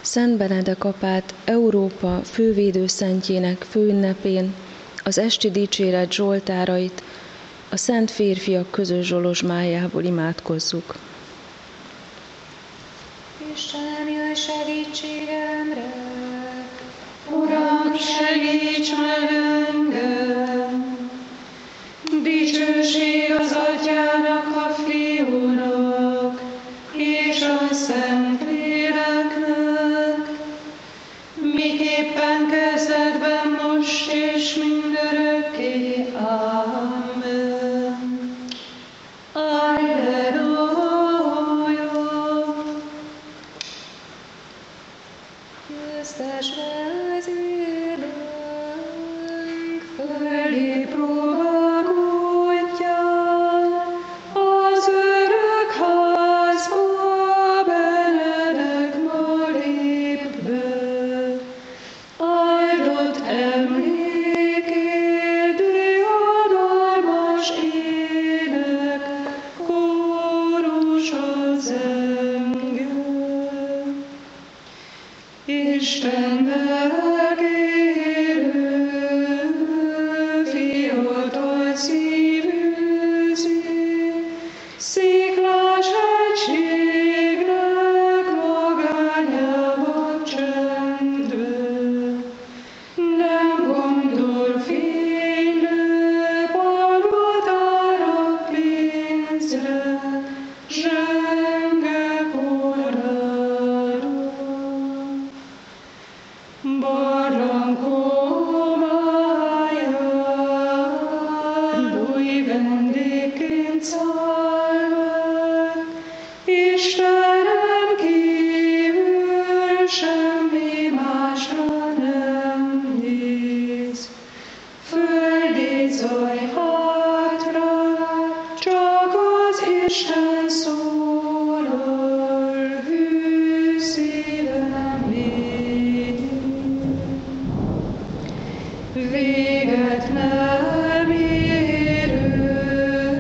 Szent Benedek apát Európa fővédőszentjének főünnepén az esti dicséret zsoltárait a szent férfiak közös zsolozsmájából imádkozzuk. Isten, jöjj segítségemre! Uram, segíts meg engem! Dicsőség az Atyának, a Fiúnak és a Szentléleknek, miképpen kezdetben, most és mindörökké. Amen. Alleluja! Köztesve az élőnk fölé próbálódjál, az örök házba Benedek ma lép be. Áldott emlékét, diadalmas ének, kórus az engem. Isten megélő, fiatal szívű szív, sziklás hegységnek magányába csendben. Nem gondol fénylő palmatára, pénzre, zsenge korára. Barlang homályán új vendégként száll meg, Istenem kívül semmi másra nem néz. Földi zaj hátra, csak az Isten szólal, hű szívem így. Véget nem érő,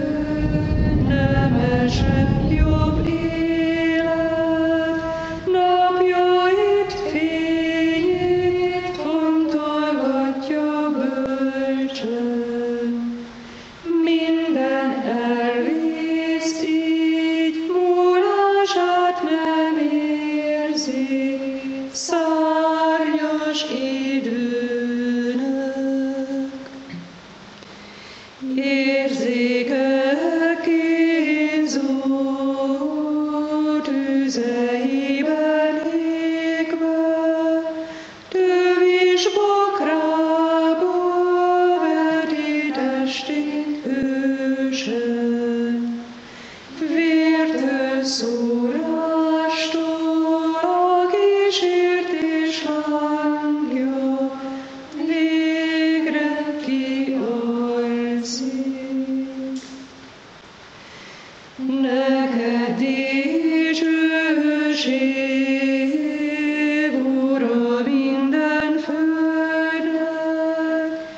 nemesebb jobb élet, napjait fényét fontolgatja bölcsen. Minden elvészt így, múlását nem érzi, szárnyas időnek. Érzékek kínzó tüzeiben égve, tövis bokrába veti testét hősen. Vértől szórástól a kísértés hangja végre kialszik. Neked dicsőség, Ura, minden földnek,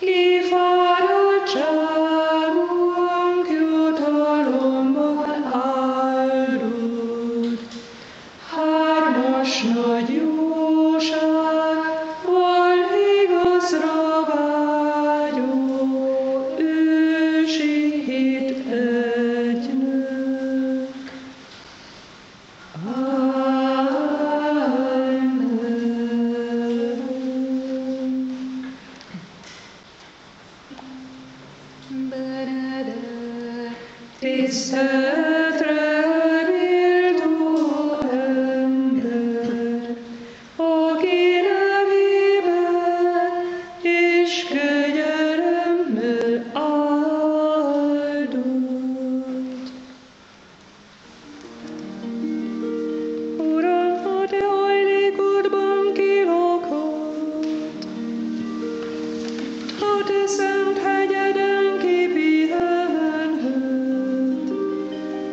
kifáradtságunk jutalomban áldott. Hármas nagy jóság, volt igazra vágyó, ősi hit egynek. Amen. Benedek, tiszteletre méltó ember, aki nevében és kegyelemmel áldott. Uram, a te hajlékodban kilakott, a te szent hegyeden kipihenhet.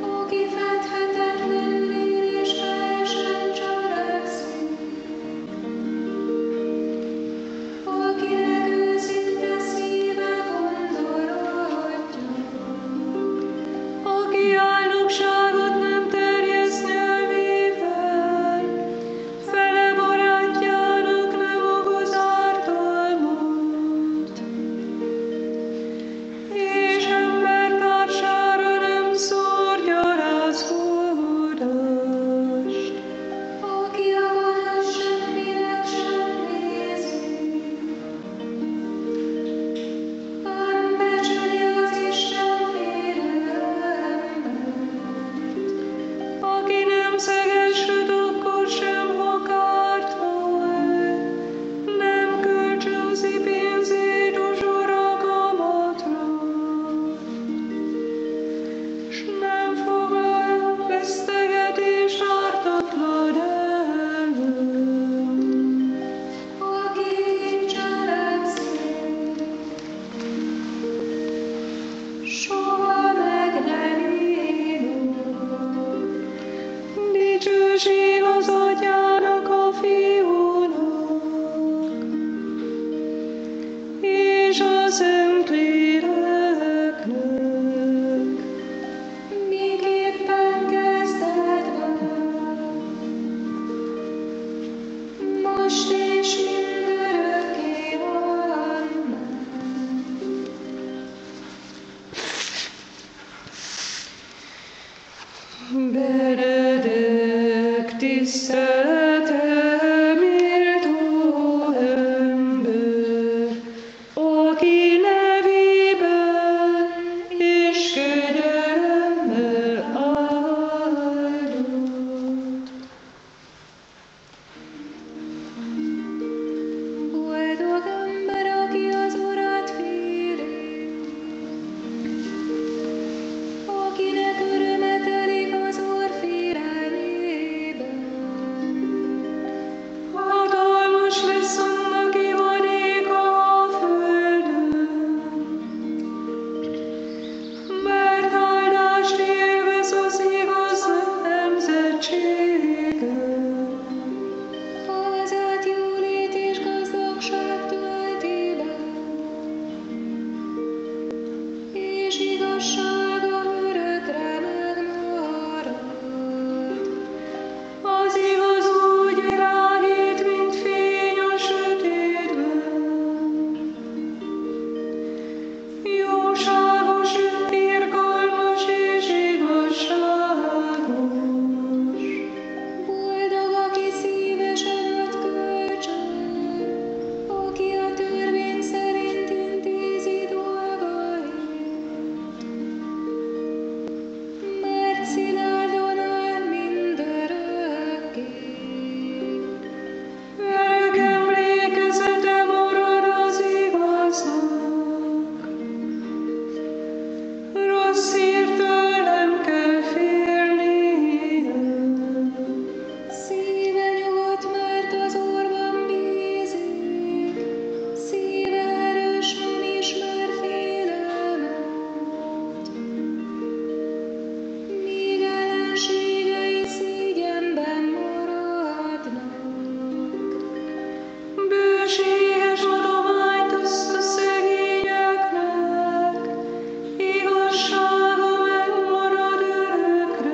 Dicsőséges adományt oszt a szegényeknek, igazsága megmarad örökre.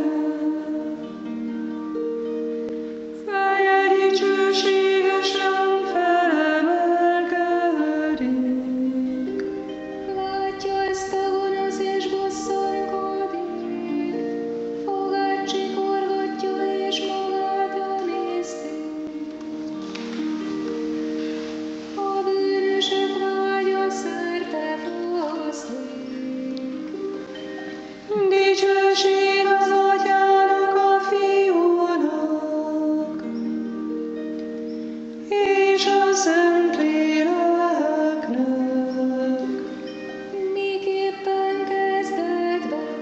Feje dicsőségesen felemelkedik. Látja ezt a gonosz és bosszankodik, fogát csikorgatja és magát emészti. A bűnösök vágya szerte foszlik. Dicsőség az Atyának, a Fiúnak, és a Szentléleknek. Miképpen kezdetben,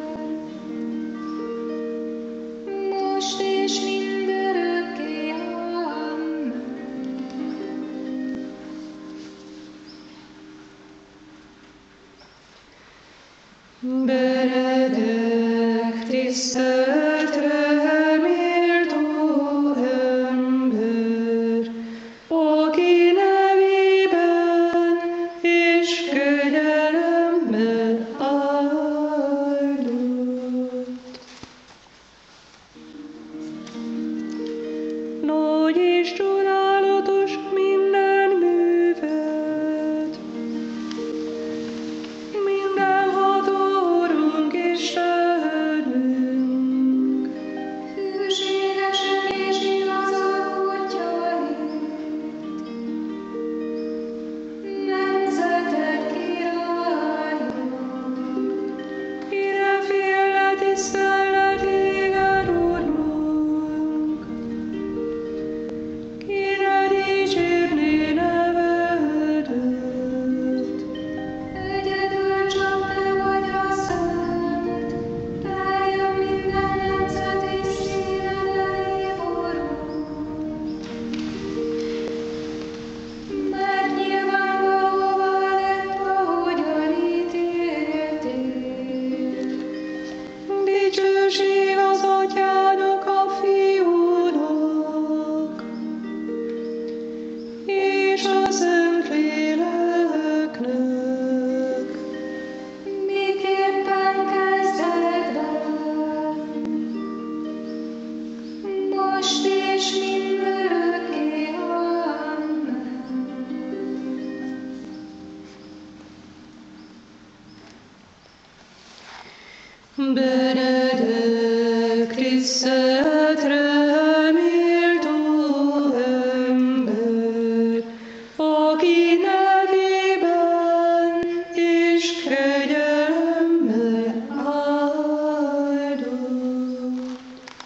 most és mindörökké. Amen. Benedek, tiszteletre méltó ember, aki nevében és kegyelemmel áldott. Nagy és csodálatos minden műved, mindenható Urunk Istenünk. Hűségesen és igazalkodjaid, nemzetek királya. Kire félre tisztellek téged, Urunk, kire dicsérné nevedet. Egyedül csak te vagy a szent, eljön minden nemzet és színed elé forog. Mert nyilvánvalóvá lett, ahogyan ítéltél. Dicsőség az Atyának, a Fiúnak, és a Szentléleknek. Miképpen kezdetben, most és mindörökké. Amen. Benedek, tiszteletre méltó ember, aki nevében és kegyelemmel áldott.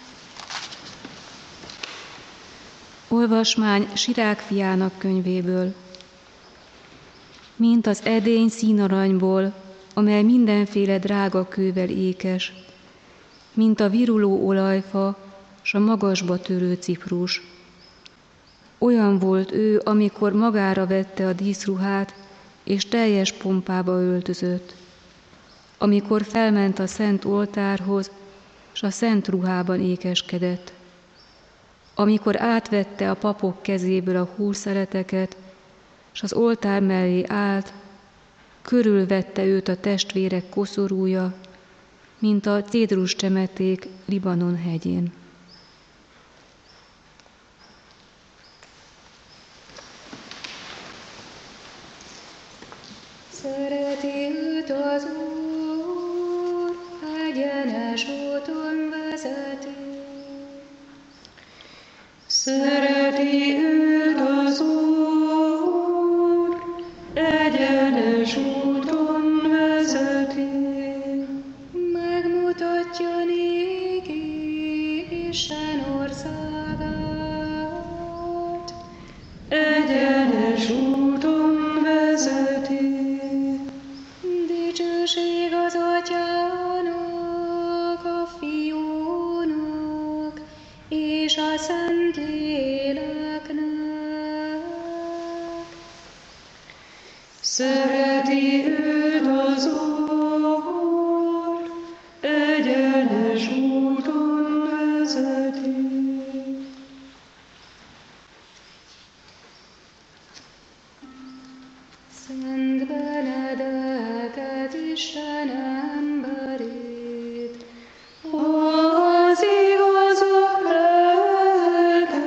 Olvasmány Sirák fiának könyvéből. Mint az edény színaranyból, amely mindenféle drága kővel ékes, mint a viruló olajfa, s a magasba törő ciprus. Olyan volt ő, amikor magára vette a díszruhát, és teljes pompába öltözött, amikor felment a szent oltárhoz, s a szent ruhában ékeskedett, amikor átvette a papok kezéből a húszeleteket, s az oltár mellé állt, körülvette őt a testvérek koszorúja, mint a cédrus csemeték Libanon hegyén. Szereti őt az Úr, egyenes úton vezeti. Szereti őt az Úr, egyenes úton vezeti. Megmutatja néki Isten országát. Egyenes úton vezeti. Dicsőség az Atyának, a Fiúnak és a Szentléleknek. Szereti őt az Úr, egyenes úton vezeti. Isten emberét. Az igazok lelke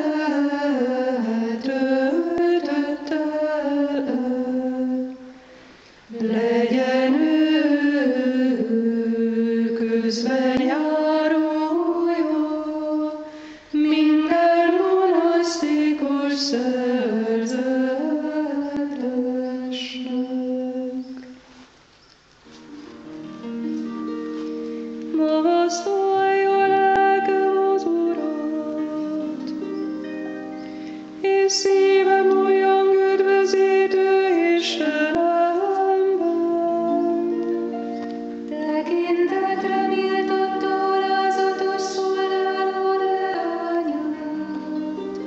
töltött el, legyen ő közben járója minden monasztikus szerzetesnek. Magasztalja lelkem az Urat, és szívem olyan üdvözítő Istenemben. Tekintetre méltatta alázatos szolgáló leányát.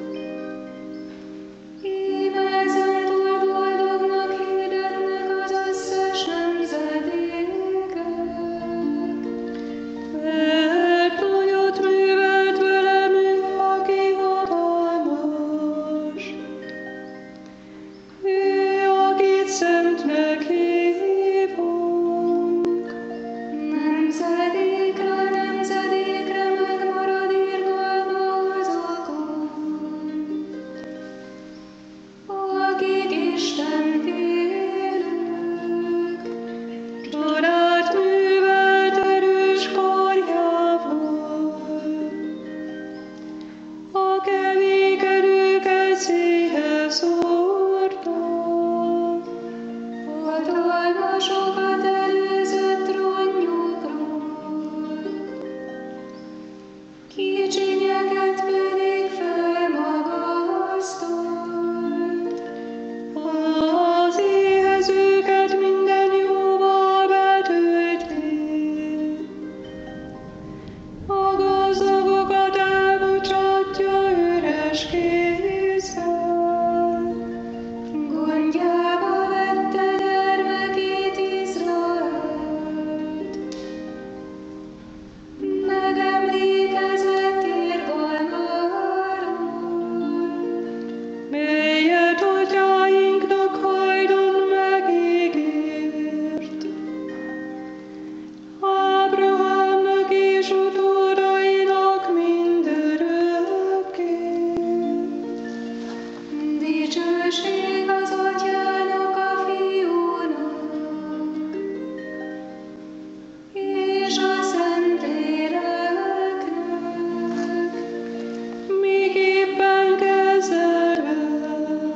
Íme ezentúl boldognak hirdetnek az összes nemzedékek. Mert nagyot művelt velem ő, aki hatalmas, ő, akit szentnek hívunk. Nemzedékről nemzedékre megmarad irgalma azokon, akik Istent élők. Csodát művelt erős karjával, a keménykedőket széjjel szórta. Hatalmasokat előzött trónjukról, kicsinyeket pedig felmagasztott. Az éhezőket minden jóval betölti, a gazdagokat elbocsátja üres kézzel. Gondjába vette gyermekét Izraelt, megemlékezett irgalmáról. Melyet atyáinknak hajdan megígért, Ábrahámnak és utódainak mindörökké. Dicsőség az Atyának, a Fiúnak, és a Szentléleknek. Miképpen kezdetben,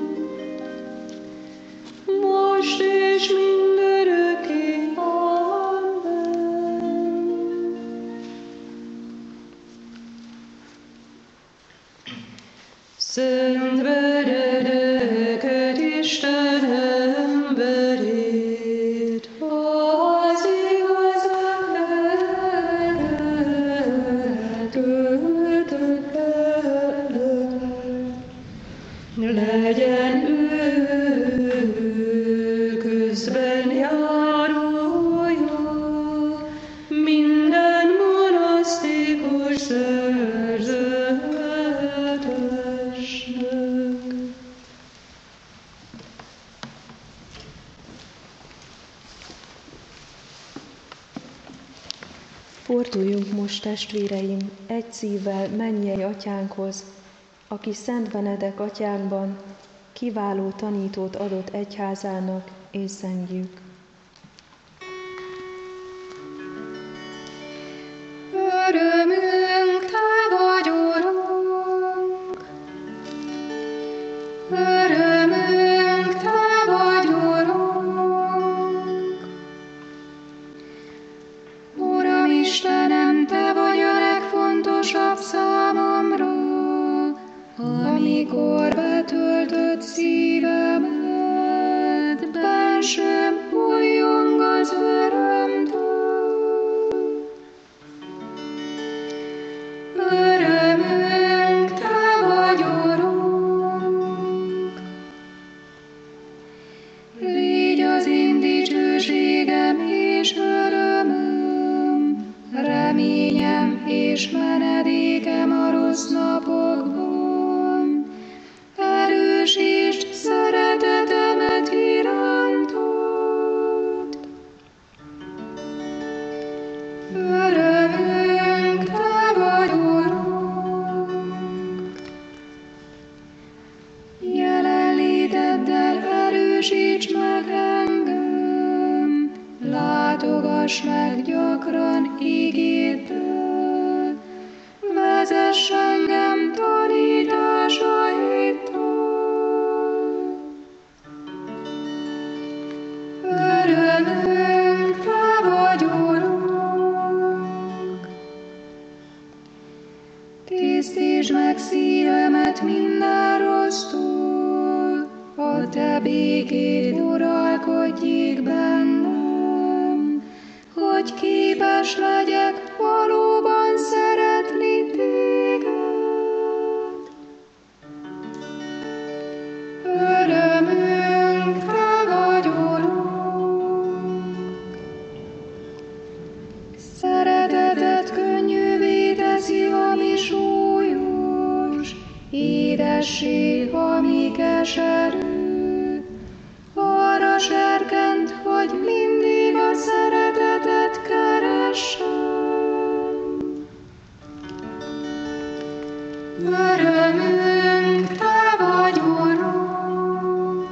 most és mindörökké. Amen. Szent veredeket Isten emberét, az igazak lelke töltött el. Legyen ő közben járója minden monasztikus szerzetesnek. Forduljunk most, testvéreim, egy szívvel mennyei atyánkhoz, aki Szent Benedek atyánkban kiváló tanítót adott egyházának, és zengjük. Örömünk, Te vagy, Urunk! Örömünk, Te vagy, Urunk! Uram Istenem, Te vagy a legfontosabb számomra, amikor betöltött szívemet, bensőm újjong az örömtől. Örömünk, Te vagy, Urunk! Légy az én dicsőségem és örömöm, reményem és menedékem a rossz napokban. Erősítsd Tisztíts meg engem, látogass meg gyakran igéddel, vezess engem tanításaitól. Örömünk, Te vagy, Urunk! Tisztítsd meg szívemet minden rossztól, a Te békéd uralkodjék bennem, hogy képes legyek valóban szeretni Téged. Örömünk, Te vagy, Urunk! Szereteted könnyűvé teszi, ami súlyos, édesség, ami keserű. Arra serkent, hogy mindig a szeretetet keressem. Örömünk, Te vagy, Urunk!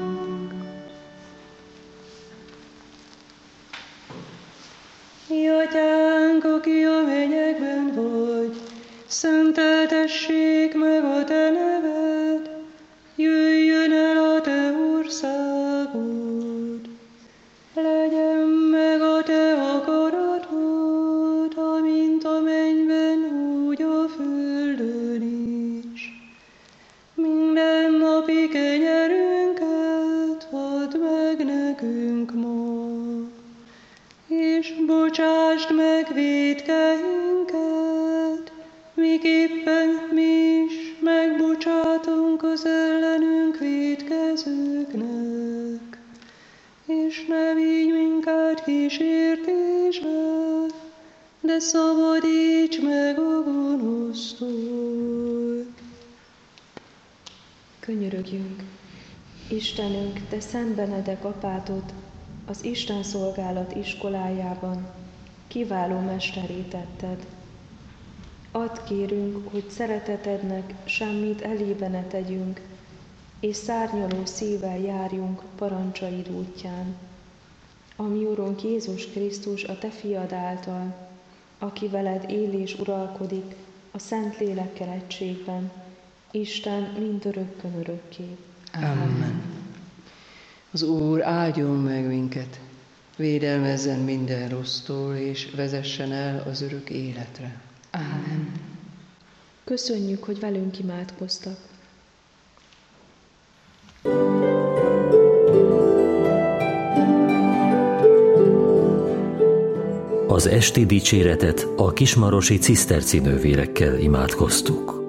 Mi Atyánk, aki a mennyekben vagy, szenteltessék meg a Te neved, jöjjön el a Te országod, legyen meg a Te akaratod, amint a mennyben, úgy a földön is. Minden napi kenyerünket add meg nekünk ma, és bocsásd meg vétkeinket, miképpen mi is megbocsátunk az ellenünk vétkezőknek. És ne vigy minket kísértésbe, de szabadíts meg a gonosztól. Könyörögjünk! Istenünk, Te Szent Benedek apátot az Isten szolgálat iskolájában kiváló mesterré tetted. Add, kérünk, hogy szeretetednek semmit elébe ne tegyünk, és szárnyaló szívvel járjunk parancsaid útján. A mi Urunk Jézus Krisztus, a Te fiad által, aki veled él és uralkodik a Szent Lélekkel egységben, Isten mindörökkön örökké. Amen. Az Úr áldjon meg minket, védelmezzen minden rossztól, és vezessen el az örök életre. Amen. Köszönjük, hogy velünk imádkoztak. Az esti dicséretet a kismarosi ciszterci nővérekkel imádkoztuk.